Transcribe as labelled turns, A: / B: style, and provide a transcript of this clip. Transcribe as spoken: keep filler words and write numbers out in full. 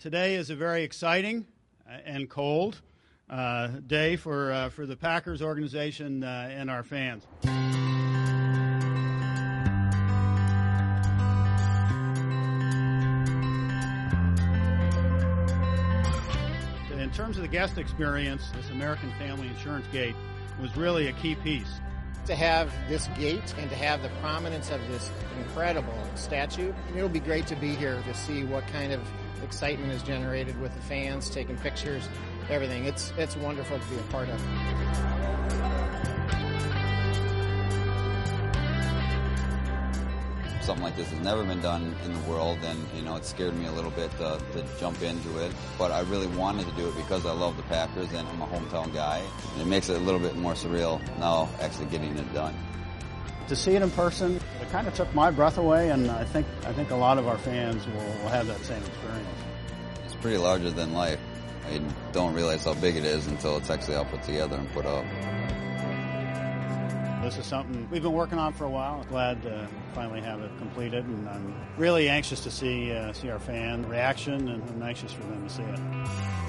A: Today is a very exciting and cold uh, day for, uh, for the Packers organization uh, and our fans. In terms of the guest experience, this American Family Insurance Gate was really a key piece.
B: To have this gate and to have the prominence of this incredible statue, it'll be great to be here to see what kind of excitement is generated with the fans, taking pictures, everything. It's, it's wonderful to be a part of.
C: Something like this has never been done in the world, and you know, it scared me a little bit to, to jump into it, but I really wanted to do it because I love the Packers and I'm a hometown guy, and it makes it a little bit more surreal now actually getting it done.
A: To see it in person, it kind of took my breath away, and I think I think a lot of our fans will, will have that same experience.
C: It's pretty larger than life. I don't realize how big it is until it's actually all put together and put up.
A: This is something we've been working on for a while. Glad to finally have it completed, and I'm really anxious to see uh, see our fan reaction, and I'm anxious for them to see it.